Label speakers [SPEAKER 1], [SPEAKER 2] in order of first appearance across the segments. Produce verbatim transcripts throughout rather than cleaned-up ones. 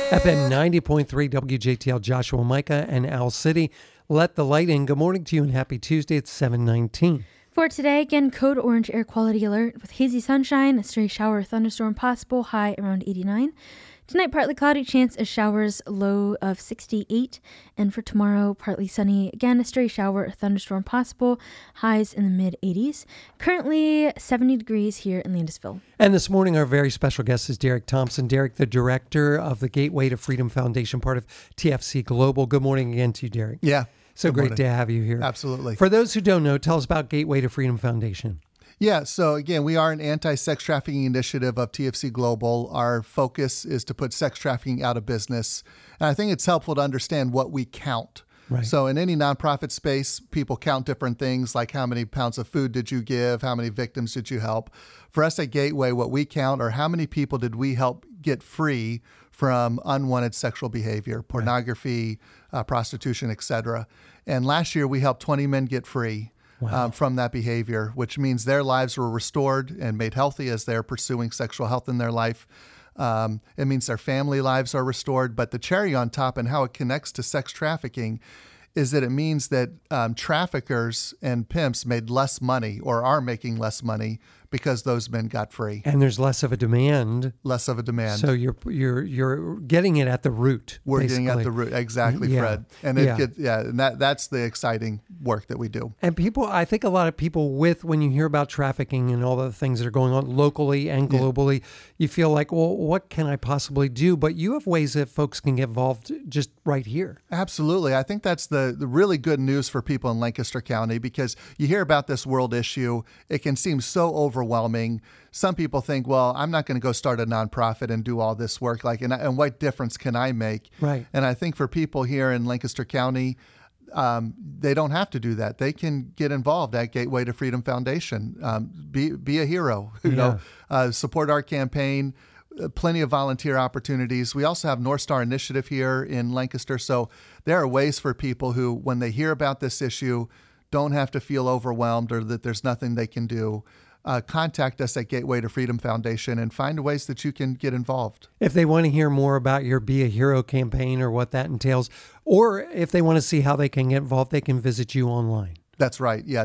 [SPEAKER 1] F M ninety point three W J T L, Joshua, Micah, and Owl City. Let the light in. Good morning to you and happy Tuesday. It's seven nineteen.
[SPEAKER 2] For today, again, code orange air quality alert with hazy sunshine, a stray shower or thunderstorm possible, high around eighty-nine. Tonight, partly cloudy, chance of showers, low of sixty-eight. And for tomorrow, partly sunny, again, a stray shower or thunderstorm possible, highs in the mid-eighties. Currently, seventy degrees here in Landisville.
[SPEAKER 1] And this morning, our very special guest is Derek Thompson. Derek, the director of the Gateway to Freedom Foundation, part of T F C Global. Good morning again to you, Derek.
[SPEAKER 3] Yeah.
[SPEAKER 1] So
[SPEAKER 3] Good
[SPEAKER 1] great
[SPEAKER 3] morning.
[SPEAKER 1] to have you here.
[SPEAKER 3] Absolutely.
[SPEAKER 1] For those who don't know, tell us about Gateway to Freedom Foundation.
[SPEAKER 3] Yeah, so again, we are an anti-sex trafficking initiative of T F C Global. Our focus is to put sex trafficking out of business. And I think it's helpful to understand what we count.
[SPEAKER 1] Right.
[SPEAKER 3] So in any nonprofit space, people count different things like how many pounds of food did you give, how many victims did you help. For us at Gateway, what we count are how many people did we help get free from unwanted sexual behavior, pornography, right. uh, prostitution, et cetera. And last year, we helped twenty men get free. Wow. Um, from that behavior, which means their lives were restored and made healthy as they're pursuing sexual health in their life. Um, it means their family lives are restored. But the cherry on top and how it connects to sex trafficking is that it means that um, traffickers and pimps made less money or are making less money because those men got free.
[SPEAKER 1] And there's less of a demand.
[SPEAKER 3] Less of a demand.
[SPEAKER 1] So you're you're you're getting it at the root.
[SPEAKER 3] We're
[SPEAKER 1] basically.
[SPEAKER 3] getting at the root, exactly,
[SPEAKER 1] yeah.
[SPEAKER 3] Fred. And it
[SPEAKER 1] yeah.
[SPEAKER 3] Get, yeah, and that that's the exciting work that we do.
[SPEAKER 1] And people, I think a lot of people with, when you hear about trafficking and all the things that are going on locally and globally, yeah. you feel like, well, what can I possibly do? But you have ways that folks can get involved just right here.
[SPEAKER 3] Absolutely. I think that's the, the really good news for people in Lancaster County, because you hear about this world issue. It can seem so overwhelming. Some people think, well, I'm not going to go start a nonprofit and do all this work. Like, and, and what difference can I make?
[SPEAKER 1] Right.
[SPEAKER 3] And I think for people here in Lancaster County, um, they don't have to do that. They can get involved at Gateway to Freedom Foundation. Um, be be a hero. You
[SPEAKER 1] yeah.
[SPEAKER 3] know, uh, support our campaign. Uh, plenty of volunteer opportunities. We also have North Star Initiative here in Lancaster. So there are ways for people who, when they hear about this issue, don't have to feel overwhelmed or that there's nothing they can do. Uh, contact us at Gateway to Freedom Foundation and find ways that you can get involved.
[SPEAKER 1] If they want to hear more about your Be a Hero campaign or what that entails, or if they want to see how they can get involved, they can visit you online.
[SPEAKER 3] That's right. Yeah,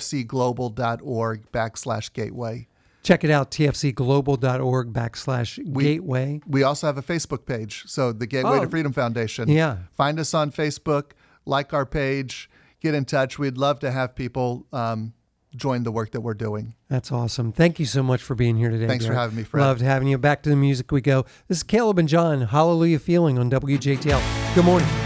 [SPEAKER 3] tfcglobal.org backslash gateway.
[SPEAKER 1] Check it out, tfcglobal.org backslash gateway.
[SPEAKER 3] We also have a Facebook page, so the Gateway
[SPEAKER 1] oh,
[SPEAKER 3] to Freedom Foundation.
[SPEAKER 1] Yeah.
[SPEAKER 3] Find us on Facebook, like our page, get in touch. We'd love to have people um, join the work that we're doing.
[SPEAKER 1] That's awesome. Thank you so much for being here today.
[SPEAKER 3] Thanks
[SPEAKER 1] Derek.
[SPEAKER 3] for having me, Fred.
[SPEAKER 1] Loved having you. Back to the music we go. This is Caleb and John, Hallelujah Feeling on W J T L. Good morning.